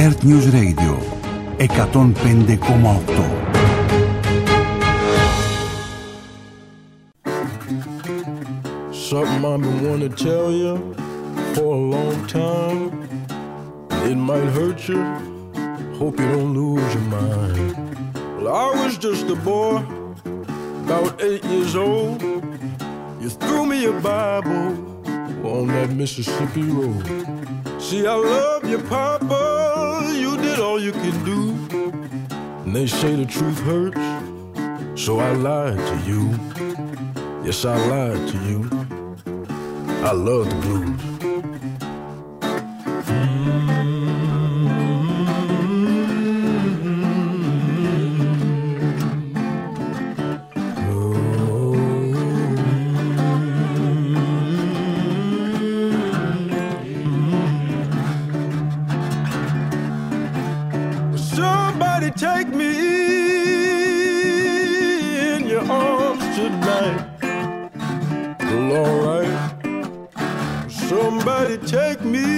Earth News Radio 105,8. Something I've been wanting to tell you for a long time. It might hurt you, hope you don't lose your mind. Well, I was just a boy, about 8 years old. You threw me a Bible on that Mississippi road. See, I love you, Papa, you did all you could do. And they say the truth hurts, so I lied to you. Yes, I lied to you. I love the blues. Somebody take me in your arms tonight. Well, all right. Somebody take me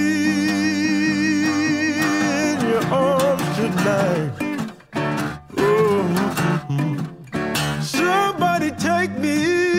in your arms tonight. Oh, somebody take me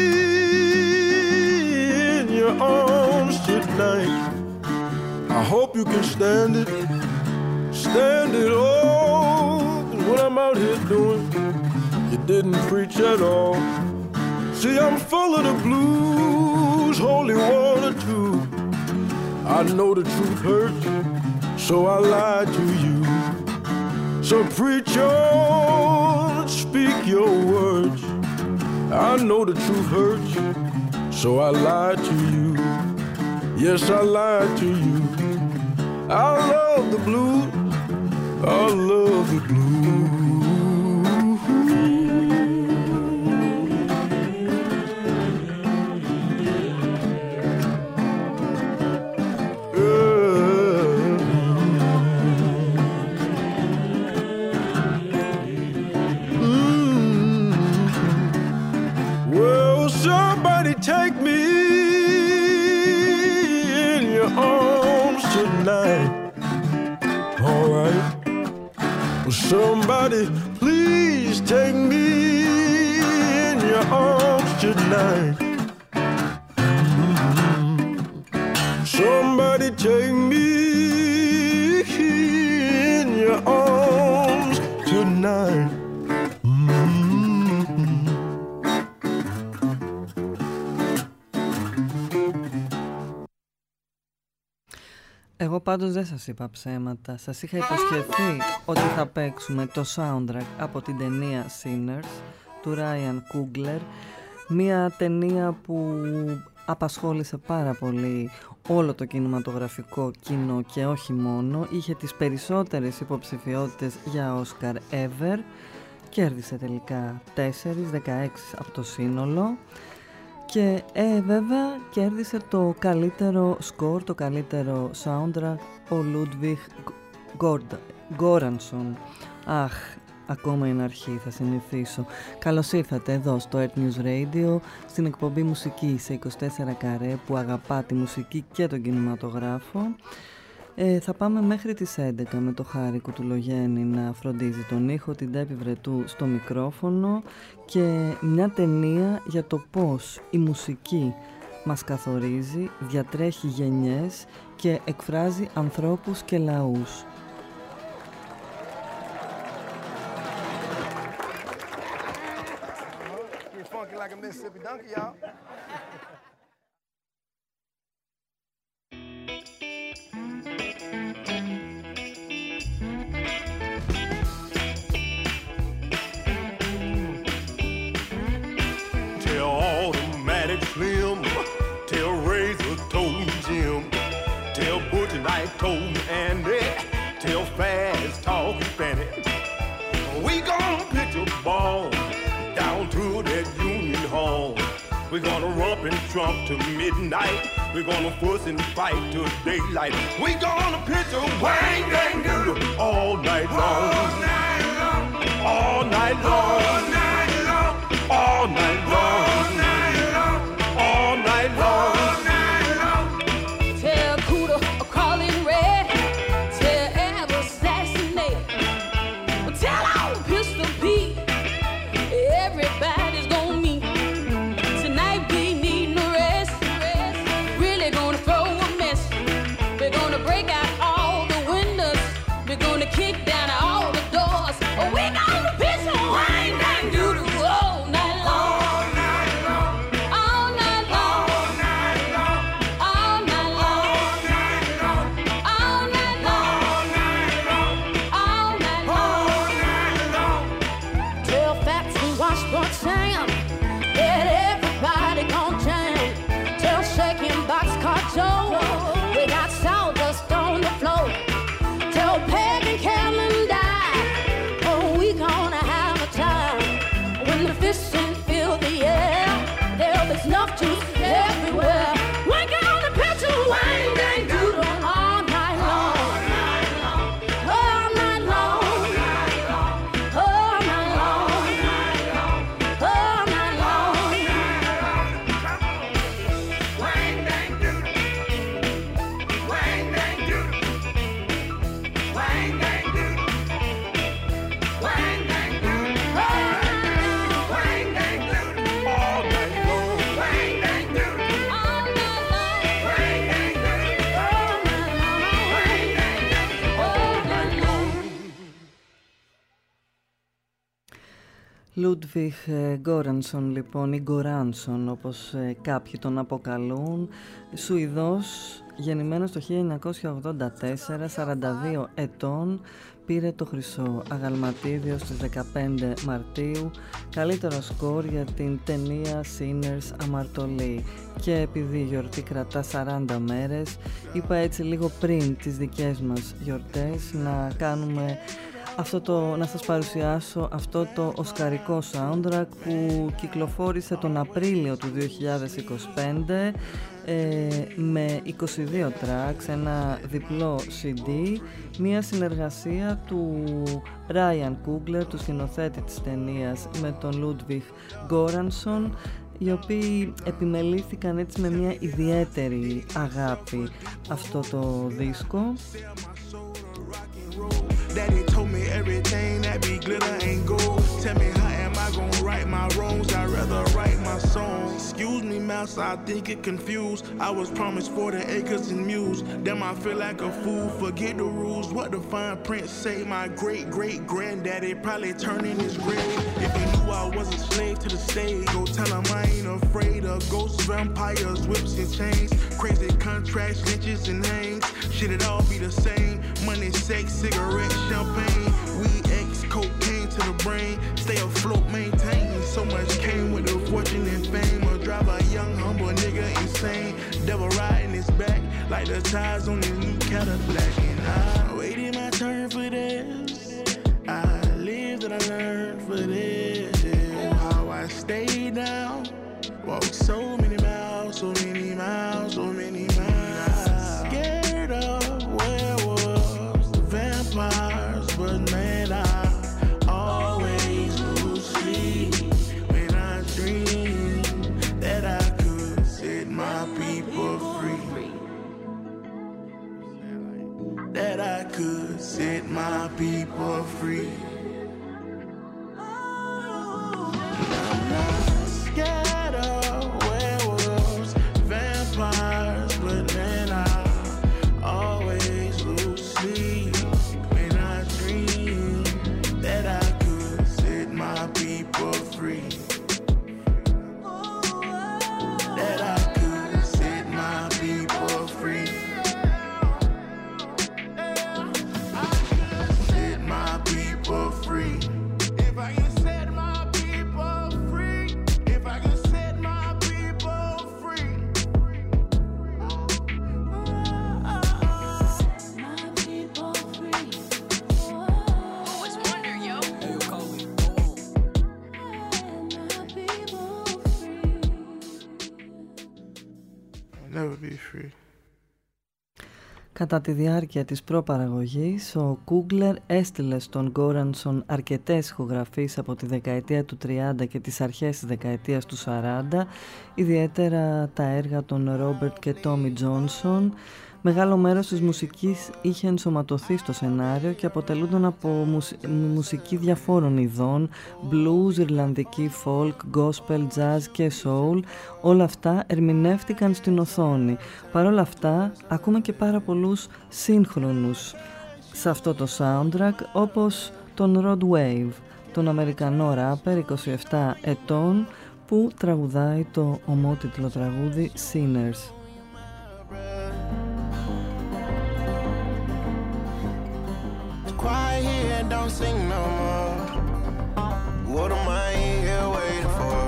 in your arms tonight. I hope you can stand it. Stand it all. What I'm out here doing, you didn't preach at all. See, I'm full of the blues, holy water too. I know the truth hurts, so I lied to you. So preach on, speak your words. I know the truth hurts, so I lied to you. Yes, I lied to you. I love the blues, I love the blues. Somebody take me in your arms tonight. All right. Well, somebody please take me in your arms tonight. Somebody take me in your arms tonight. Εγώ πάντως δεν σας είπα ψέματα. Σας είχα υποσχεθεί ότι θα παίξουμε το soundtrack από την ταινία Sinners του Ryan Coogler. Μια ταινία που απασχόλησε πάρα πολύ όλο το κινηματογραφικό κοινό και όχι μόνο. Είχε τις περισσότερες υποψηφιότητες για Oscar ever. Κέρδισε τελικά 16 από το σύνολο. Και βέβαια κέρδισε το καλύτερο σκορ, το καλύτερο soundtrack ο Ludwig Göransson. Αχ, ακόμα είναι αρχή, θα συνηθίσω. Καλώς ήρθατε εδώ στο Earth News Radio, στην εκπομπή μουσική σε 24 καρέ που αγαπά τη μουσική και τον κινηματογράφο. Θα πάμε μέχρι τις 11 με το Χάρη Κουτουλογέννη να φροντίζει τον ήχο, την Τέπη Βρετού στο μικρόφωνο και μια ταινία για το πώς η μουσική μας καθορίζει, διατρέχει γενιές και εκφράζει ανθρώπους και λαούς. Slim, tell Razor Tone Jim, tell Butch Knight Tone Andy, tell Fast Talking Fanny. We gonna pitch a ball down to that Union Hall. We're gonna rump and trump to midnight. We're gonna fuss and fight till daylight. We gonna pitch a wang dang doodle all night long. All night long. All night long. All night long. All night long. All night long. All night long. Tell Cooter, Crawling Red, tell Ever Slash Λούντβιχ Γκόρανσον λοιπόν, ή Γκοράνσον όπως κάποιοι τον αποκαλούν, Σουηδός, γεννημένος το 1984, 42 ετών, πήρε το χρυσό αγαλματίδιο στις 15 Μαρτίου, καλύτερο σκορ για την ταινία Sinners Αμαρτωλή. Και επειδή η γιορτή κρατά 40 μέρες, είπα έτσι λίγο πριν τις δικές μας γιορτές να κάνουμε να σας παρουσιάσω αυτό το οσκαρικό soundtrack που κυκλοφόρησε τον Απρίλιο του 2025 με 22 tracks, ένα διπλό CD, μια συνεργασία του Ryan Coogler, του σκηνοθέτη της ταινίας, με τον Ludwig Göransson, οι οποίοι επιμελήθηκαν έτσι με μια ιδιαίτερη αγάπη αυτό το δίσκο. Daddy told me everything that be glitter ain't gold. Tell me how am I gonna right my wrongs? I'd rather write my song. Excuse me, master, I think it confused. I was promised 40 acres and mules. Damn, I feel like a fool. Forget the rules. What the fine print say? My great great granddaddy probably turning his grave. If he knew I was a slave to the stage, go tell him I ain't afraid of ghosts, vampires, whips and chains, crazy contracts, lynches and hangs. Should it all be the same? Money, sex, cigarettes, champagne, weed, X, cocaine to the brain. Stay afloat, maintain. So much came with the fortune and fame. Or drive a young, humble nigga insane. Devil riding his back like the tires on his new Cadillac. And I waited my turn for this. I lived and I learned for this. How I stayed down, walked so many miles, so many miles, so many miles. Scared of werewolves, vampires, but man, I always lose sleep when I dream that I could set my people free. That I could set my people free. I'm not scared of werewolves, vampires, but man, I always lose sleep when I dream that I could set my people free. That I could set my people free. Set my people free. If I can set my people free. If I can set my people free. Never be free. Κατά τη διάρκεια της προπαραγωγής, ο Κούγκλερ έστειλε στον Γκόρανσον αρκετές ηχογραφίες από τη δεκαετία του 30 και τις αρχές της δεκαετίας του 40, ιδιαίτερα τα έργα των Ρόμπερτ και Τόμι Τζόνσον. Μεγάλο μέρος της μουσικής είχε ενσωματωθεί στο σενάριο και αποτελούνταν από μουσική διαφόρων ειδών, blues, ιρλανδική, folk, gospel, jazz και soul. Όλα αυτά ερμηνεύτηκαν στην οθόνη. Παρ' όλα αυτά, ακούμε και πάρα πολλούς σύγχρονους σε αυτό το soundtrack, όπως τον Rod Wave, τον Αμερικανό ράπερ 27 ετών, που τραγουδάει το ομότιτλο τραγούδι Sinners. Quiet here, don't sing no more. What am I here waiting for?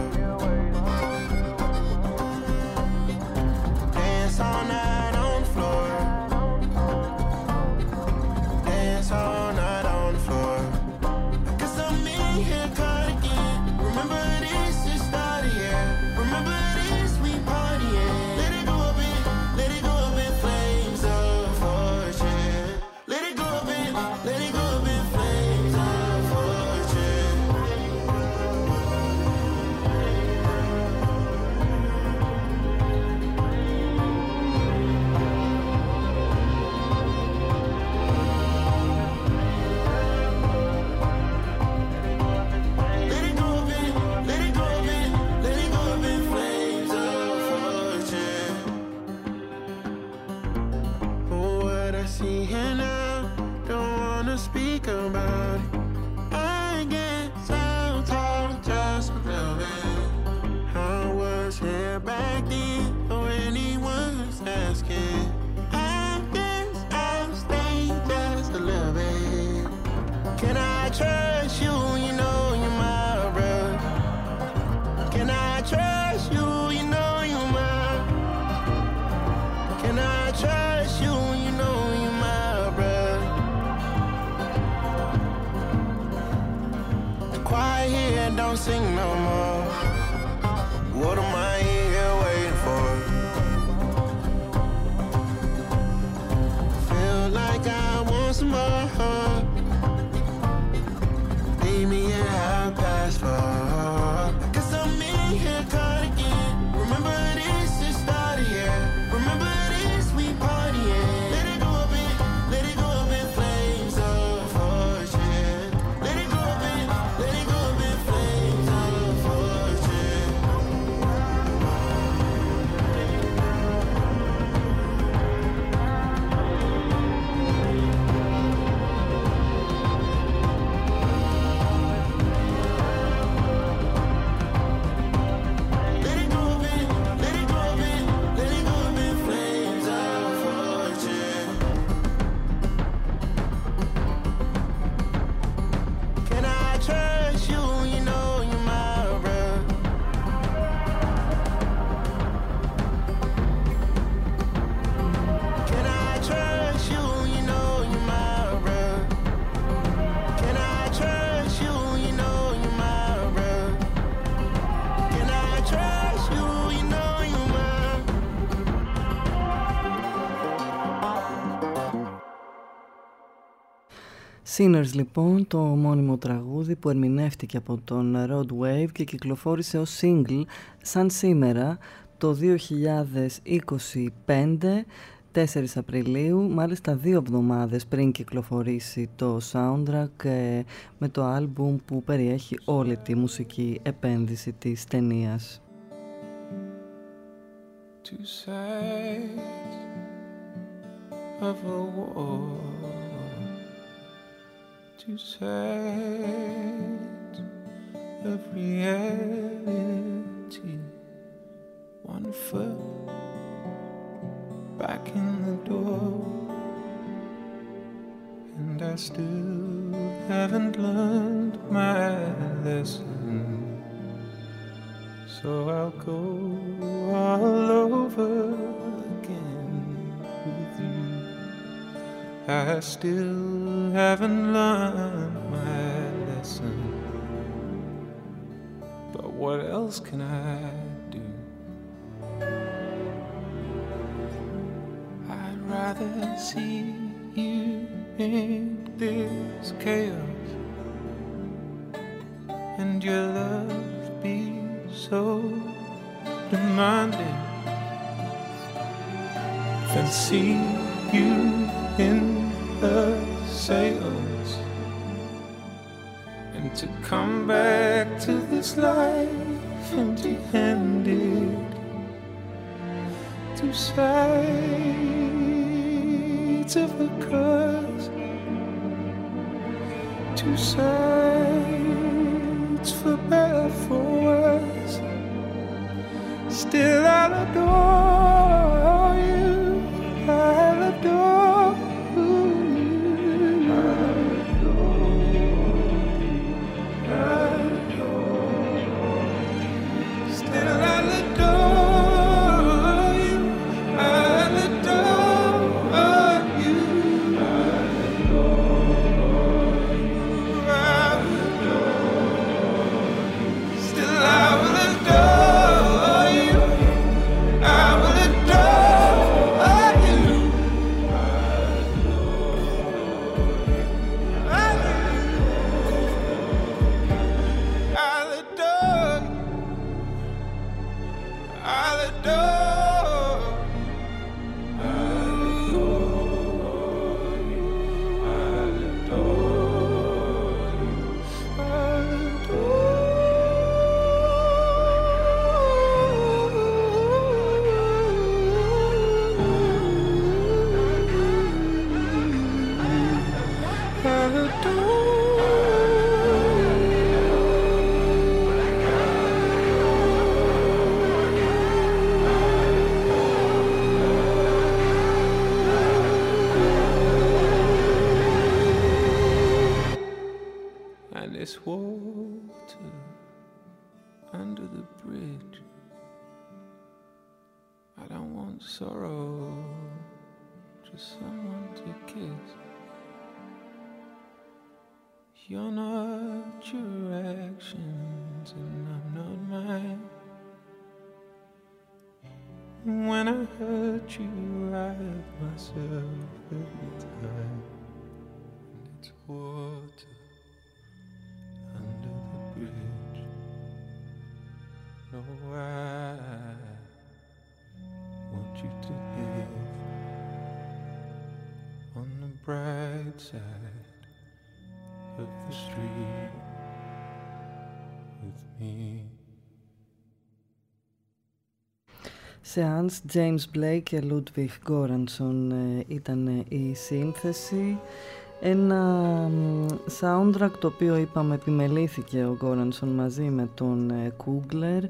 Dance all night on the floor. Dance all night on the floor. Cause I'm in here caught again. Remember this, it started here. Remember this, we partying. Let it go up in flames of fortune. Let it go up in flames of fortune. Let it go up in flames of fortune. Oh, what I see here now, don't wanna speak about it. I guess I'll talk to sing no more. What am I here waiting for? Feel like I want some more. Leave me in half past 4. Cause I'm in here caught again. Remember this, it started, yeah. Remember this, we partying. Let it go up in flames of fortune. Let it go up in flames of fortune. Sinners λοιπόν, το μόνιμο τραγούδι που ερμηνεύτηκε από τον Rod Wave και κυκλοφόρησε ως single σαν σήμερα το 2025, 4 Απριλίου, μάλιστα 2 εβδομάδες πριν κυκλοφορήσει το soundtrack με το άλμπουμ που περιέχει όλη τη μουσική επένδυση της ταινίας. Two sides of a war. Two sides of reality. One foot back in the door, and I still haven't learned my lesson. So I'll go all over again with you. I still haven't learned my lesson, but what else can I do? I'd rather see you in this chaos and your love be so demanding than see you in the sails, and to come back to this life empty-handed. Two sides of a curse, two sides for better, for worse. Still I'll adore you, I'll adore you. Still I'll adore you, I'll adore you. Still I will adore you, I will adore you. I'll adore you, I'll adore you, I'll adore you, I'll and it's water under the bridge. I don't want sorrow, just someone to kiss. You're not your actions, and I'm not mine. When I hurt you, I hurt myself every time. And it's water under the bridge. No, I want you to live on the bright side of the street with me. Σε Hans, James Blake και Ludwig Göransson ήταν η σύνθεση. Ένα soundtrack το οποίο είπαμε επιμελήθηκε ο Göransson μαζί με τον Kugler,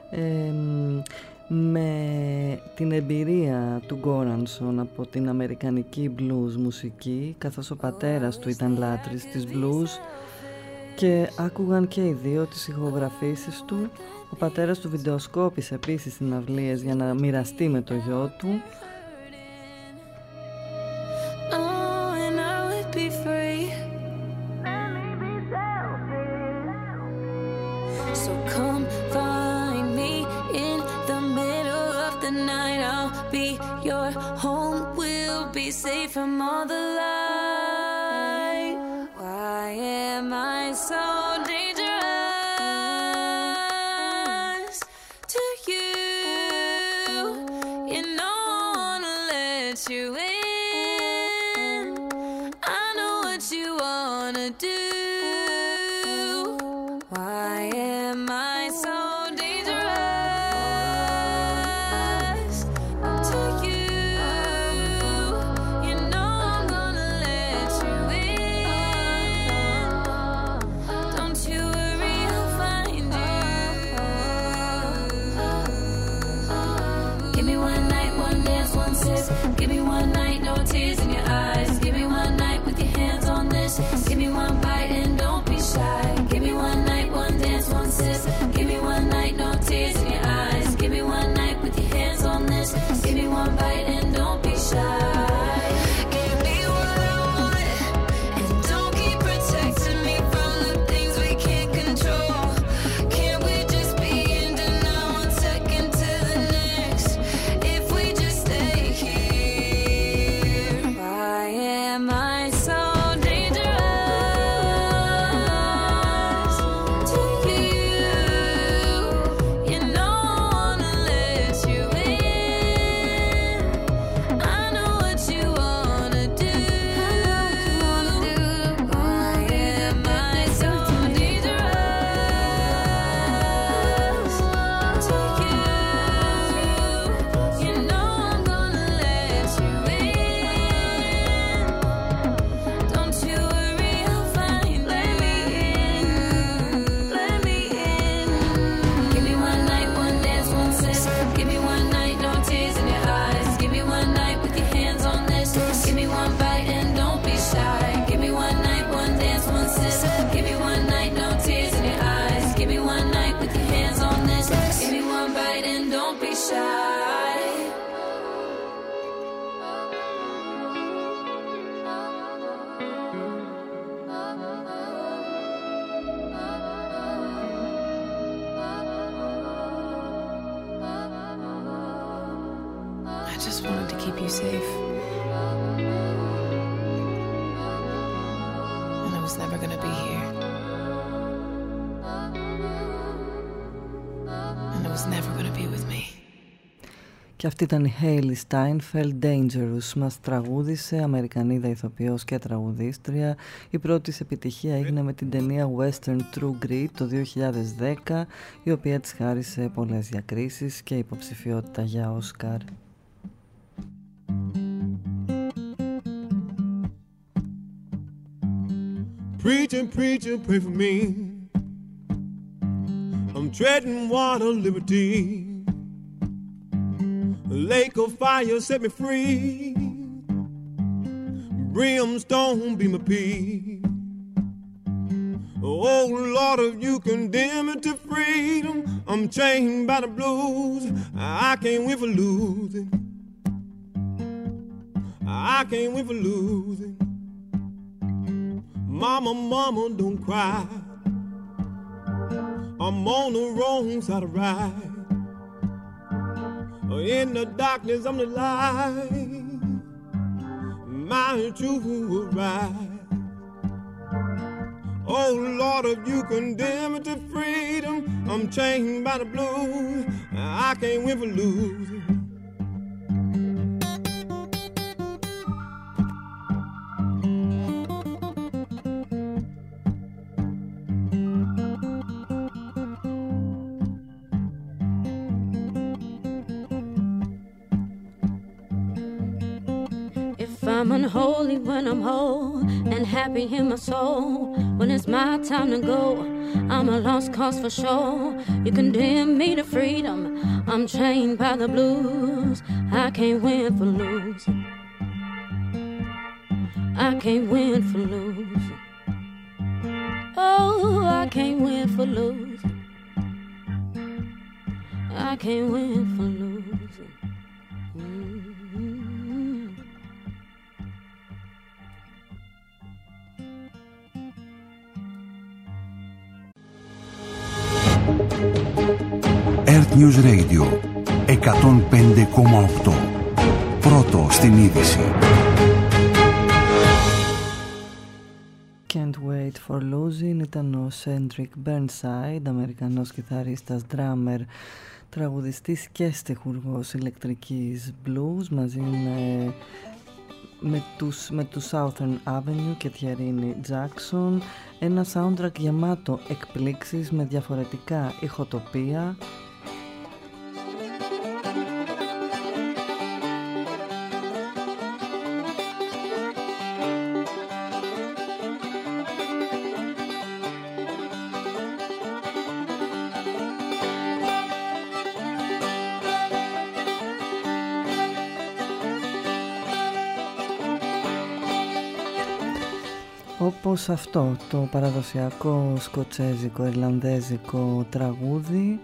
με την εμπειρία του Göransson από την αμερικανική blues μουσική, καθώς ο πατέρας του ήταν λάτρης της blues και άκουγαν και οι δύο τις ηχογραφήσεις του. Ο πατέρας του βιντεοσκόπησε επίσης συναυλίες για να μοιραστεί με το γιο του. Safe from all the light. Why am I so dangerous to you? You know I wanna let you in. I know what you wanna do. Why am I so dangerous to you? Give me one night, no tears in your eyes. Give me one night with your hands on this. Give me one bite and don't be shy. Give me one night, one dance, one sip. Give me one night, no tears in your eyes. Give me one night with your hands on this. Give me one bite and don't be shy. Give me what I want and don't keep protecting me from the things we can't control. Can't we just be in denial one second to the next? If we just stay here. Why am I so dangerous to you? You know I wanna let you in. I know what you wanna do. Why am I so dangerous to you? You know I'm gonna let you in. Don't you worry, I'll find let me in. Let me in. Give me one night, one dance, one sip. Give me one night, no tears in your eyes. Give me one night with your hands on this. Give me one bite and don't be shy. Give me one night, one dance, one sip. Give me one night, no tears in your eyes. Give me one night with your hands on this. Give me one bite and don't be shy. I just wanted to keep you safe. And I was never gonna be here. And I was never gonna be with me. Και αυτή ήταν η Hayley Steinfeld, Dangerous. Μας τραγούδισε, Αμερικανίδα ηθοποιός και τραγουδίστρια. Η πρώτη της επιτυχία έγινε με την ταινία Western True Grit το 2010, η οποία της χάρισε πολλές διακρίσεις και υποψηφιότητα για Όσκαρ. Preacher, preacher, pray for me. I'm treading water, liberty. A lake of fire set me free. Brimstone be my peace. Oh Lord, if you condemn me to freedom, I'm chained by the blues. I can't win for losing. I can't win for losing. Mama, mama, don't cry. I'm on the wrong side of ride. In the darkness, I'm the light. My truth will rise. Oh Lord, if you condemn me to freedom, I'm chained by the blues. I can't win for losing. I'm unholy when I'm whole and happy in my soul. When it's my time to go, I'm a lost cause for sure. You condemn me to freedom, I'm chained by the blues. I can't win for losing. I can't win for losing. Oh, I can't win for losing. I can't win for losing. Earth News Radio 105,8. Πρώτο στην είδηση. Can't Wait for Losing ήταν ο Cedric Burnside, Αμερικανός κιθαρίστας, drummer, τραγουδιστής και στιχουργός ηλεκτρικής blues, μαζί με τους Southern Avenue και Thierry Jackson. Ένα soundtrack γεμάτο εκπλήξεις με διαφορετικά ηχοτοπία. Όπως αυτό το παραδοσιακό σκοτσέζικο ιρλανδέζικο τραγούδι.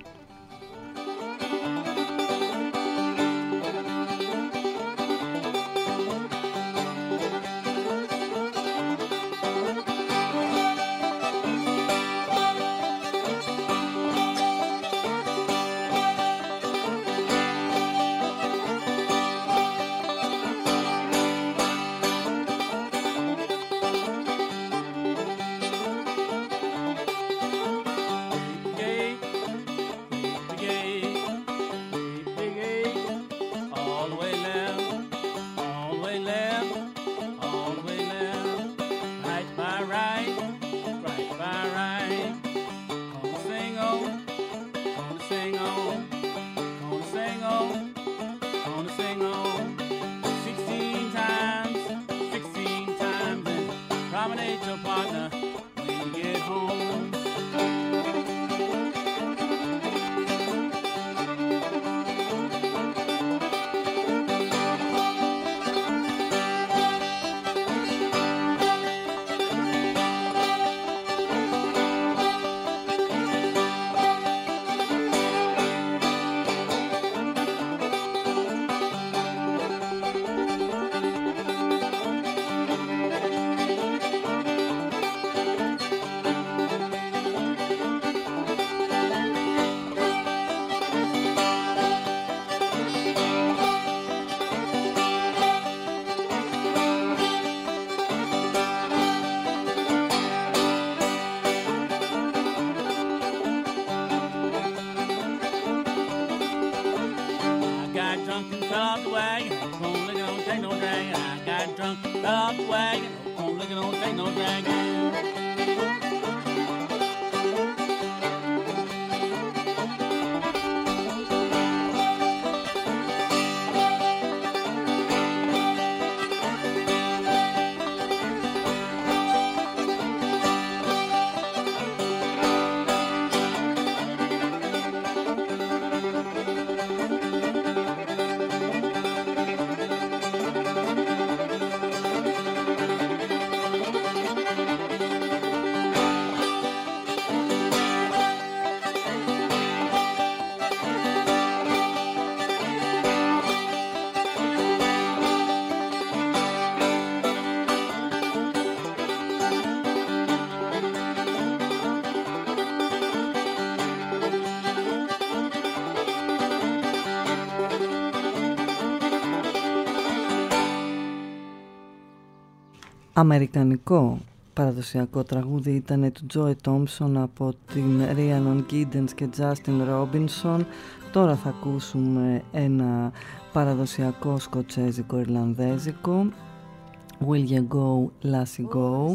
Αμερικανικό παραδοσιακό τραγούδι ήταν του Joey Thompson από την Rhiannon Giddens και Justin Robinson. Τώρα θα ακούσουμε ένα παραδοσιακό σκοτσέζικο ιρλανδέζικο, Will You Go, Lassie Go.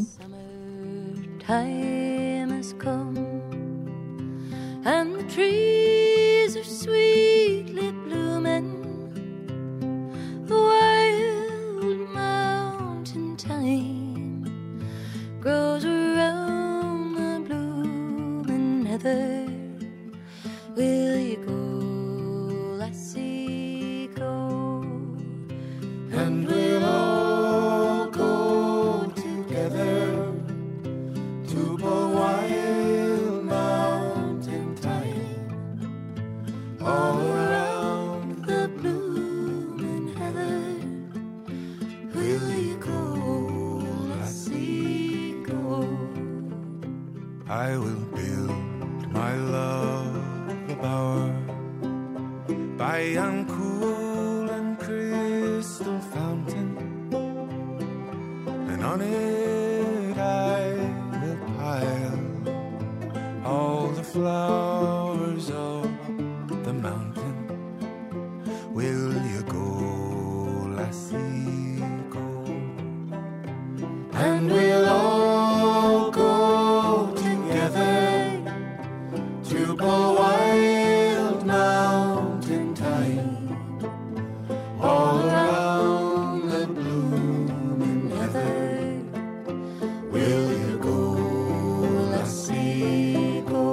Time has come and the trees are sweetly blooming, the wild mountain thyme grows around the blooming heather. Will you go, lassie, go? And we'll all go together to the wild mountain thyme, all around the blooming heather. Will you go, lassie, go? I will build my love a bower by yon cool and crystal fountain, and on it I will pile all the flowers of the mountain. Will you go, lassie, go? And we'll all go together to the wild mountain thyme, all around the blooming heather. Will you go, lassie, go?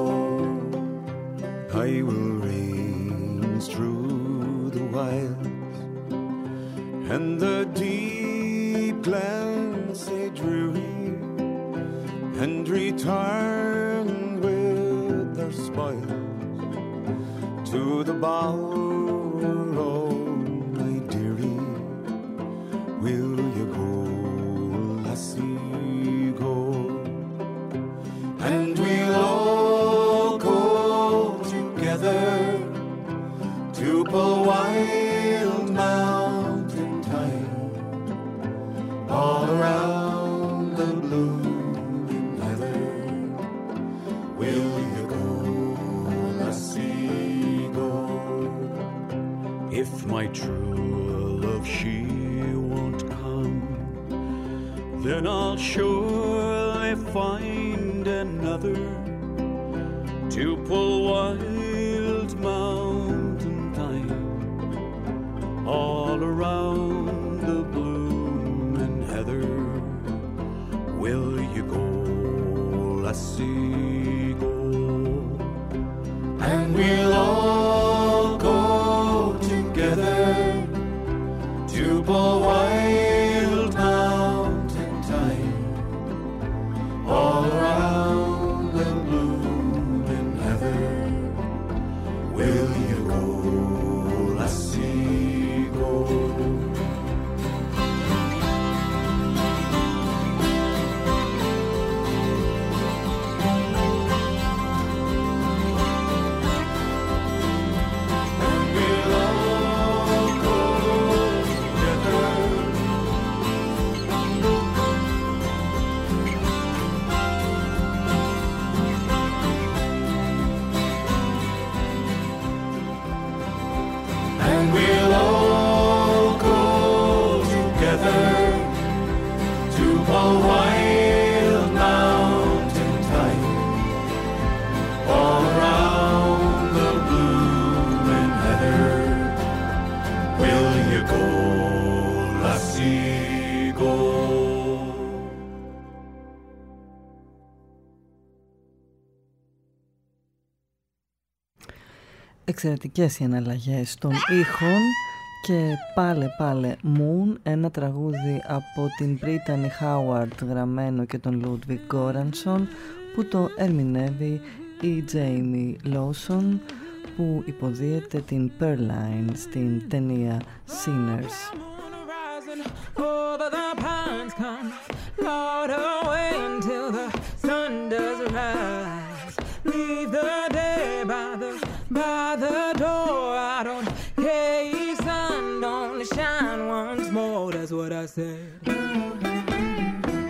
I will range through the wilds and the deep glens say dreary, and return with their spoils to the bower of my dearie. Will you go, lassie, go? And we'll all go together to the wild mountain thyme, all around the blooming heather. Will you go, lassie, go? If my true love she won't come, then I'll surely find another to pull wild mountain thyme all around the blooming heather. Will you go, lassie, go? And we'll all go together to the wild mountain thyme, all around the blooming heather. Will you go, lassie, go? Εξαιρετικές οι εναλλαγές των ήχων και πάλε Moon, ένα τραγούδι από την Brittany Howard γραμμένο και τον Ludwig Göransson, που το ερμηνεύει η Jamie Lawson, που υποδίεται την Pearline στην ταινία Sinners. Over the pines come, Lord, away until the sun does rise. Leave the day by the door. I don't care, sun, only shine once more. That's what I said.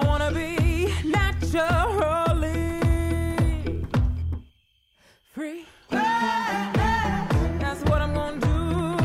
wanna be naturally free. That's what I'm gonna do.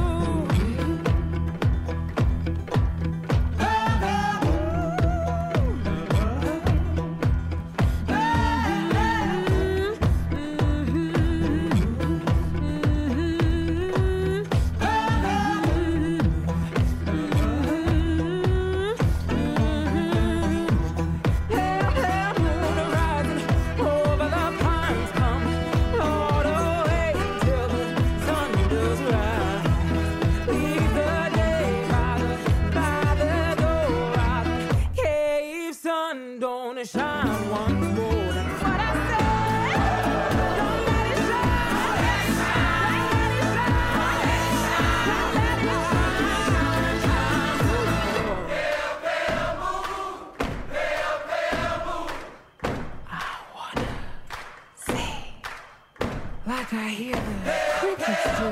Like I hear the crickets do.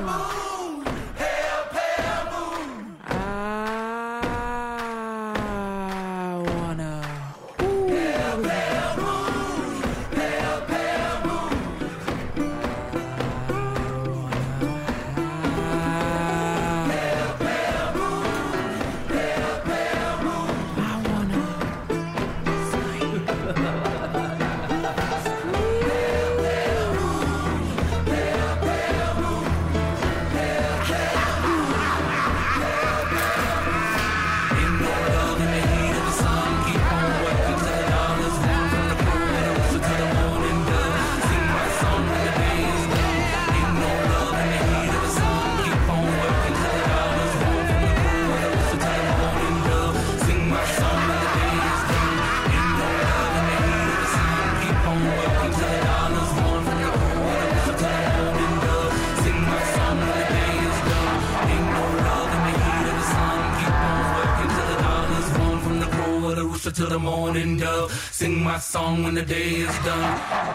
Till the morning dove, sing my song when the day is done.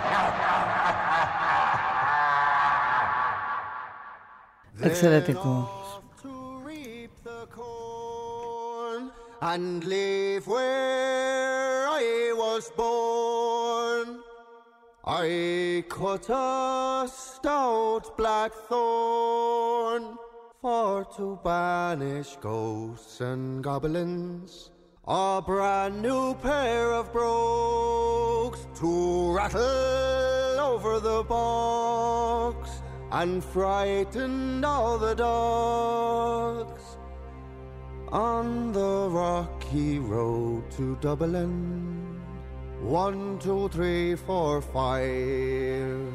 Εξαιρετικό. And live where I was born. I cut a stout black thorn for to banish ghosts and goblins. A brand new pair of brogues to rattle over the bogs and frighten all the dogs on the rocky road to Dublin. 1, 2, 3, 4, 5.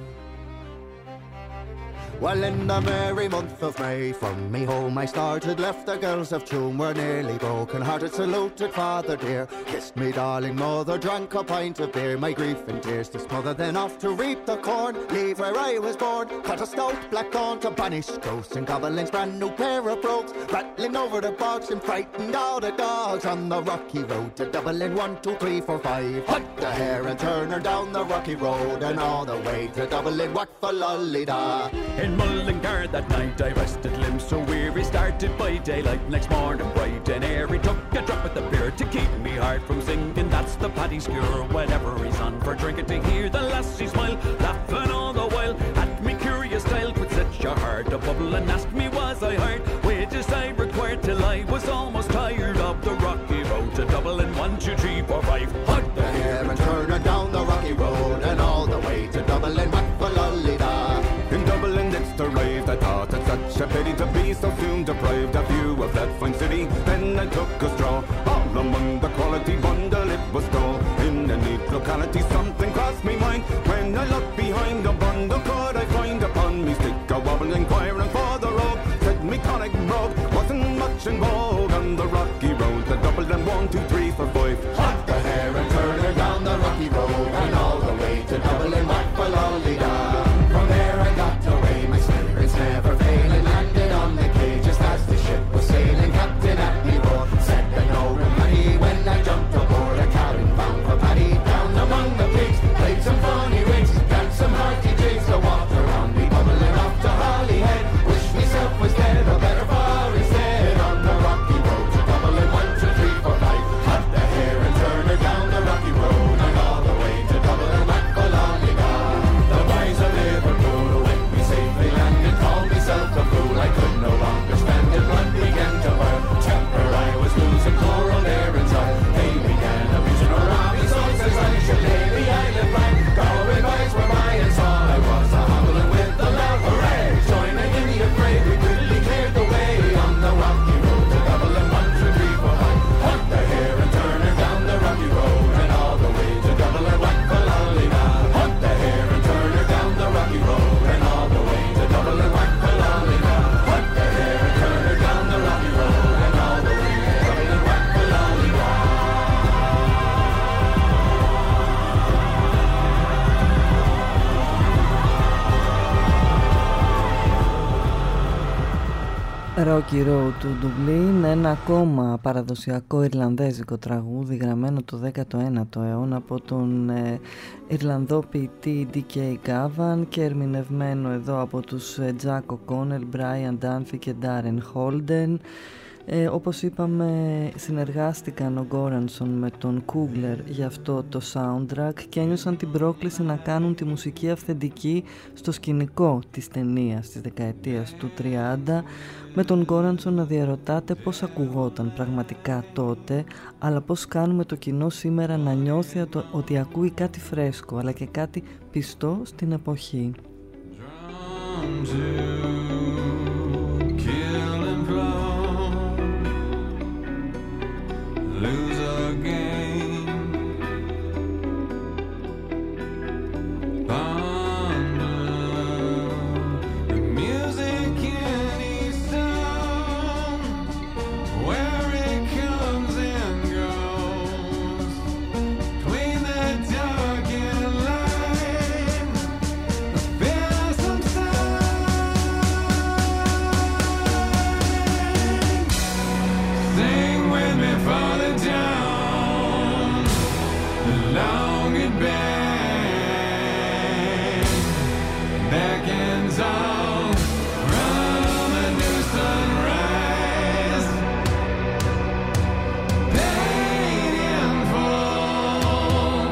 Well, in the merry month of May, from me home I started, left the girls of Tuam were nearly broken-hearted, saluted father dear, kissed me darling mother, drank a pint of beer, my grief and tears to smother, then off to reap the corn, leave where I was born, cut a stout black thorn to banish ghosts and goblins, brand new pair of brogues, rattling over the bogs and frightened all the dogs on the rocky road to Dublin. 1, 2, 3, 4, 5. Put the hare and Turner down the rocky road and all the way to Dublin. What for lolly-da? In Mullingar that night I rested limbs so weary, started by daylight next morning bright and airy, took a drop of the beer to keep me heart from sinking. That's the paddy skewer whenever he's on for drinking, to hear the lassie smile, laughing all the while at me curious style, would set your heart a bubble and asked me was I hard, wages I required till I was almost tired of the rocky road to Dublin. 1, 2, 3, 4, 5. Hut the hare and Turner down the rocky road and all the way to Dublin. What for lolly-da? In Dublin it's arrived, I thought it such a pity to be so soon deprived of view of that fine city. Then I took a straw, all among the quality bundle it was dull. In a neat locality something crossed me mind, when I looked behind the bundle could I find upon me stick a wobble inquiring for the road. Said me tonic brogue wasn't much in vogue on the rocky road to Dublin. 1, 2, 3, 4, 5. Hot the hare and Turner down the rocky road and all the way to Dublin. What for lolly-da? From there I got away, my spirits never failing, landed on the quay just as the ship was sailing. Captain at me roar, said that no money when I jumped aboard a cabin bound for Paddy. Down among the pigs, played some funny rigs, Rocky Road του Ντουμπλίν, ένα ακόμα παραδοσιακό ιρλανδέζικο τραγούδι γραμμένο το 19ο αιώνα από τον Ιρλανδό ποιητή D.K. Cavan και ερμηνευμένο εδώ από τους Jack O'Connell, Brian Dunphy και Darren Holden. Όπως είπαμε, συνεργάστηκαν ο Goranson με τον Kugler για αυτό το soundtrack και ένιωσαν την πρόκληση να κάνουν τη μουσική αυθεντική στο σκηνικό της ταινίας της δεκαετίας του 30, με τον Goranson να διαρωτάται πώς ακουγόταν πραγματικά τότε, αλλά πώς κάνουμε το κοινό σήμερα να νιώθει ότι ακούει κάτι φρέσκο αλλά και κάτι πιστό στην εποχή. Lose again. Ponder the music in each song, where it comes and goes, between the dark and light. Feel some sign. Sing with me, Father. Down the long and beckons on from a new sunrise, paid in full,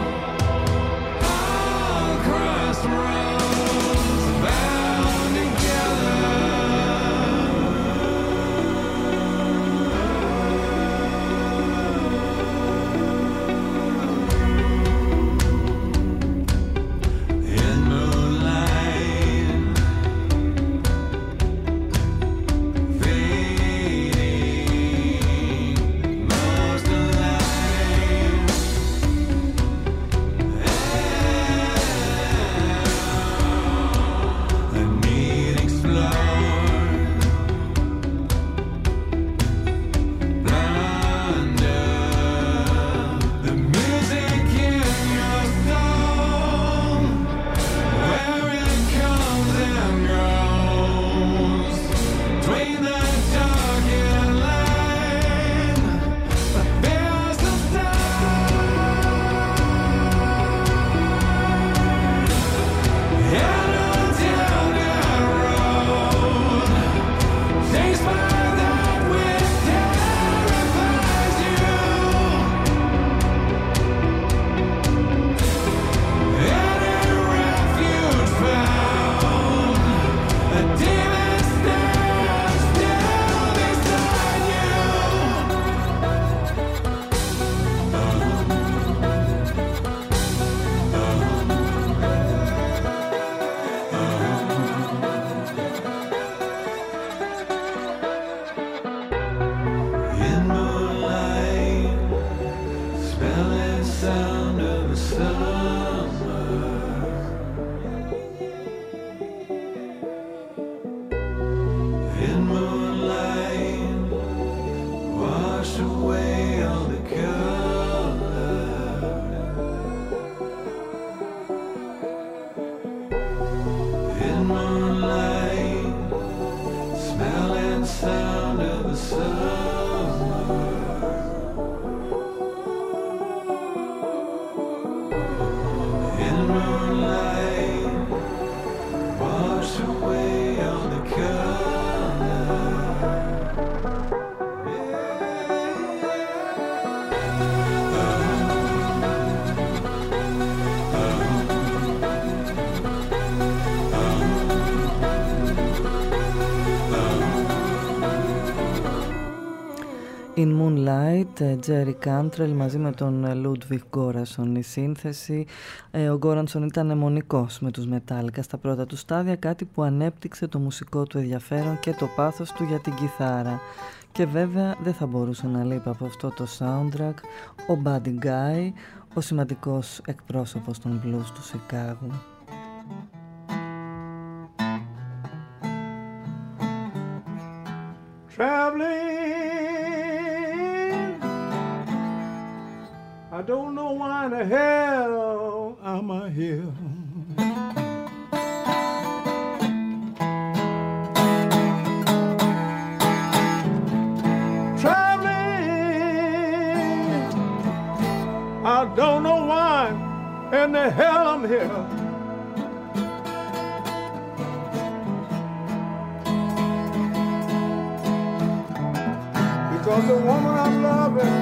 all crossroads bound together. In Moonlight, Jerry Cantrell μαζί με τον Ludwig Göransson η σύνθεση. Ο Göransson ήταν αιμονικός με τους Metallica στα πρώτα του στάδια, κάτι που ανέπτυξε το μουσικό του ενδιαφέρον και το πάθος του για την κιθάρα. Και βέβαια δεν θα μπορούσε να λείπει από αυτό το soundtrack ο Buddy Guy, ο σημαντικός εκπρόσωπος των blues του Σικάγου. I don't know why in the hell am I here. don't know why in the hell I'm here. Because the woman I'm loving,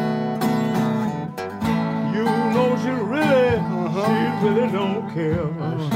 you know she really don't care.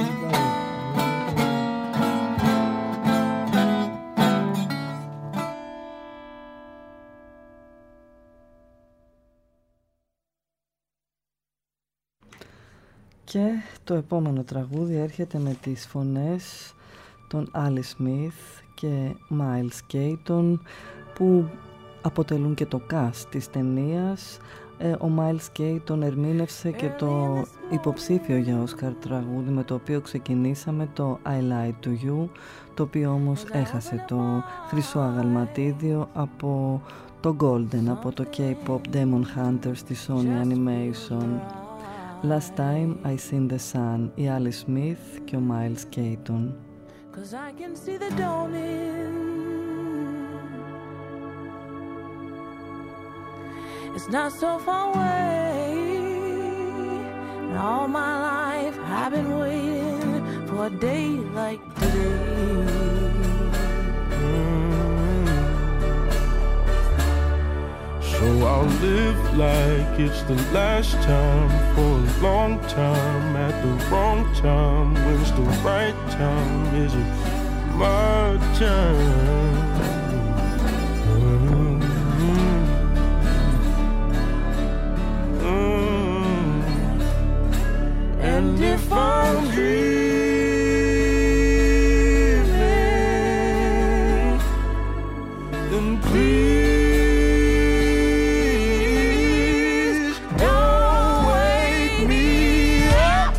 Και το επόμενο τραγούδι έρχεται με τις φωνές των Alice Smith και Miles Caton, που αποτελούν και το cast της ταινίας. Ο Miles Caton ερμήνευσε και το υποψήφιο για Oscar τραγούδι με το οποίο ξεκινήσαμε, το I Lied to You, το οποίο όμως έχασε το χρυσό αγαλματίδιο από το Golden, από το K-pop Demon Hunters στη Sony Animation. Last Time I Seen the Sun, η Alice Smith και ο Miles Caton. 'Cause I can see the dawning. It's not so far away. And all my life I've been waiting for a day like today. So I'll live like it's the last time for a long time at the wrong time. When's the right time? Is it my time? And if I'm dreaming, then please don't wake me up.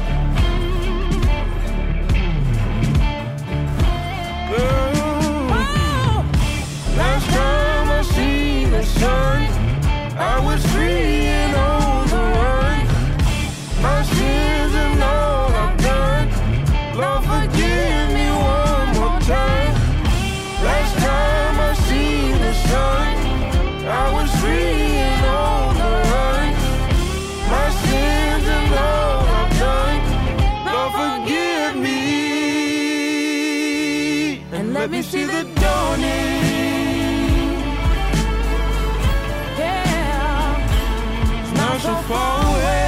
Oh, last time I seen the sun, I was free and on the run. My sins and all I've done, Lord forgive me one more time. Last time I seen the sun, I was free and on the run. My sins and all I've done, Lord forgive me. And let me see the dawning. yeah, It's not so far away.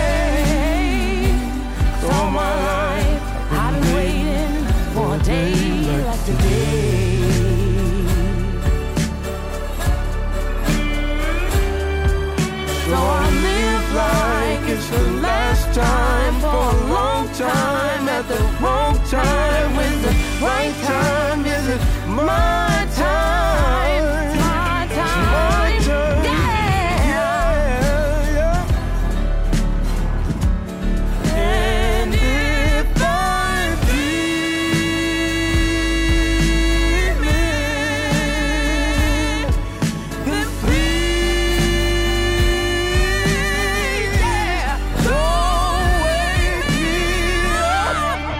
all my life I've been waiting for a day like today. So I live like it's the last time for a long time at the wrong time. When the right time is it my time? My time, My time. yeah. And if I'm dreaming, then please, Yeah. don't wake me up.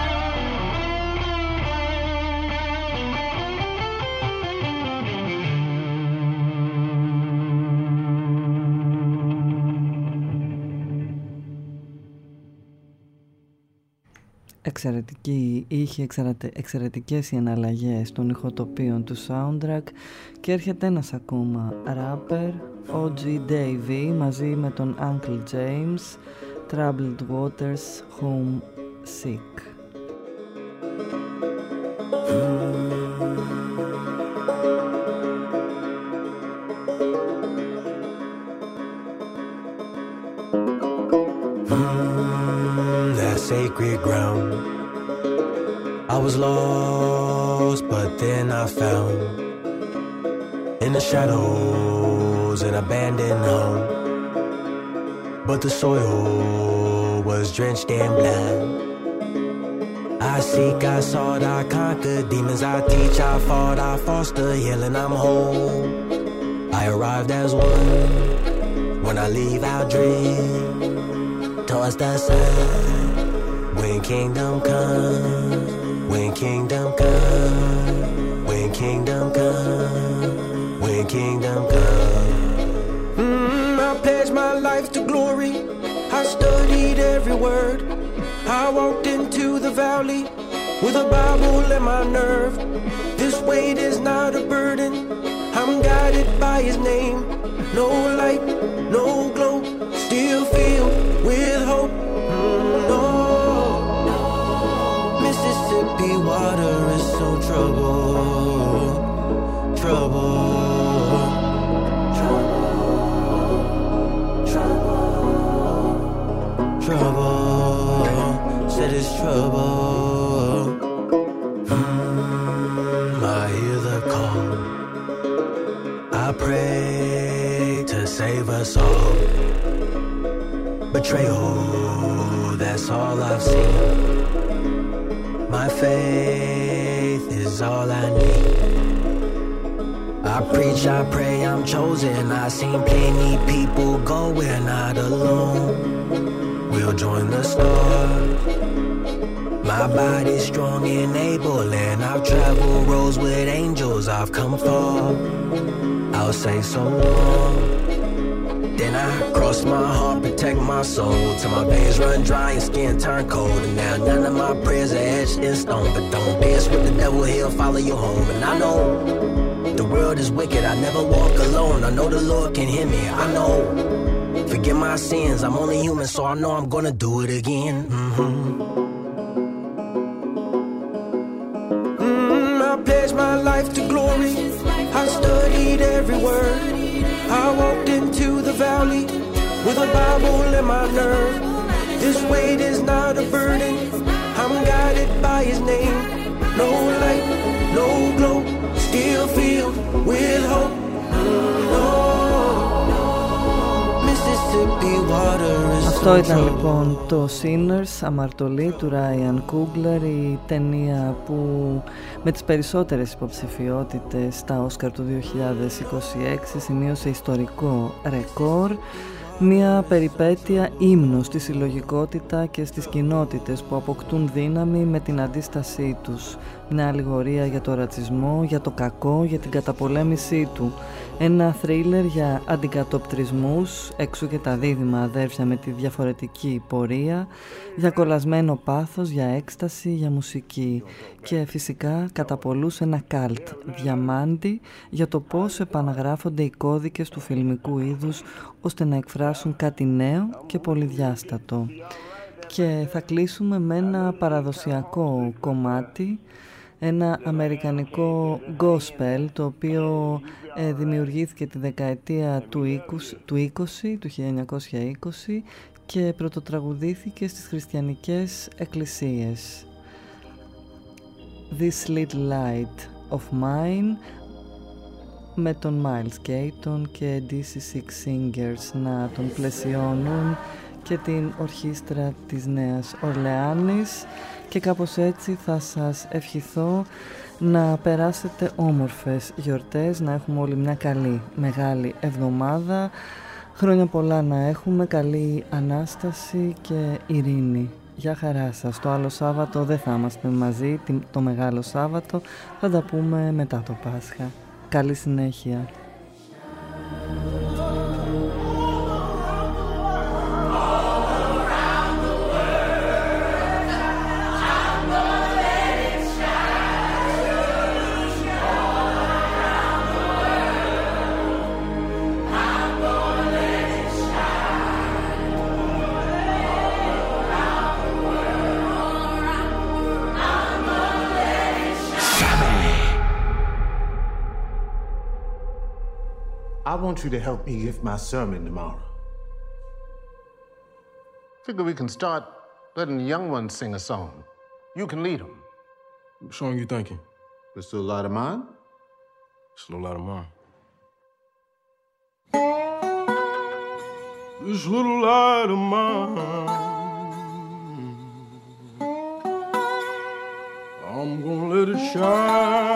Εξαιρετική ήχη, εξαιρετικές οι εναλλαγές των ηχοτοπίων του soundtrack. Και έρχεται ένας ακόμα rapper, ο G. Davy, μαζί με τον Uncle James, Troubled Waters, Homesick. That sacred ground. I was lost, but then I found in the shadows an abandoned home. But the soil was drenched in blood. I seek, I sought, I conquered demons. I teach, I fought, I foster, healing, I'm whole. I arrived as one. When I leave, I'll dream towards the sun. When kingdom come, when kingdom come, when kingdom come, when kingdom come. I pledge my life to glory. I studied every word. I walked into the valley with a Bible in my nerve. This weight is not a burden. I'm guided by his name. No light, no glow, still filled with hope. No, Mississippi water is so troubled, troubled, trouble, said it's trouble. I hear the call. I pray to save us all. Betrayal, that's all I've seen. My faith is all I need. I preach, I pray, I'm chosen. I've seen plenty people go, we're not alone. We'll join the stars. My body's strong and able, and I've traveled roads with angels. I've come far, I'll say so long. Then I cross my heart, protect my soul, till my veins run dry and skin turn cold. And now none of my prayers are etched in stone. But don't dance with the devil, he'll follow you home. And I know the world is wicked, I never walk alone. I know the Lord can hear me, I know. Forgive my sins, I'm only human, so I know I'm gonna do it again. I pledge my life to glory. I studied every word. I walked into the valley with a Bible in my nerve. This weight is not a burden. I'm guided by his name. No light, no glow, still filled with hope. No, Mississippi water is Αυτό ήταν λοιπόν το Sinners, αμαρτωλή του Ryan Coogler, η ταινία που με τις περισσότερες υποψηφιότητες στα Όσκαρ του 2026 σημείωσε ιστορικό ρεκόρ. Μια περιπέτεια ύμνος στη συλλογικότητα και στις κοινότητες που αποκτούν δύναμη με την αντίστασή τους. Μια αλληγορία για το ρατσισμό, για το κακό, για την καταπολέμησή του. Ένα θρίλερ για αντικατοπτρισμούς, εξού και τα δίδυμα αδέρφια με τη διαφορετική πορεία, για κολλασμένο πάθος, για έκσταση, για μουσική και φυσικά κατά πολλούς ένα καλτ διαμάντι για το πώς επαναγράφονται οι κώδικες του φιλμικού είδους ώστε να εκφράσουν κάτι νέο και πολυδιάστατο. Και θα κλείσουμε με ένα παραδοσιακό κομμάτι, ένα αμερικανικό gospel, το οποίο δημιουργήθηκε τη δεκαετία του 1920 και πρωτοτραγουδήθηκε στις χριστιανικές εκκλησίες. This Little Light of Mine, με τον Miles Caton και DC6 Singers να τον πλαισιώνουν και την ορχήστρα της Νέας Ορλεάνης, και κάπως έτσι θα σας ευχηθώ να περάσετε όμορφες γιορτές, να έχουμε όλοι μια καλή μεγάλη εβδομάδα, χρόνια πολλά να έχουμε, καλή Ανάσταση και ειρήνη. Γεια χαρά σας. Το άλλο Σάββατο δεν θα είμαστε μαζί, το Μεγάλο Σάββατο θα τα πούμε μετά το Πάσχα. Καλή συνέχεια. I want you to help me give my sermon tomorrow. Figure we can start letting the young ones sing a song. You can lead them. What song you thinking? This little light of mine? This little light of mine. This little light of mine, I'm gonna let it shine.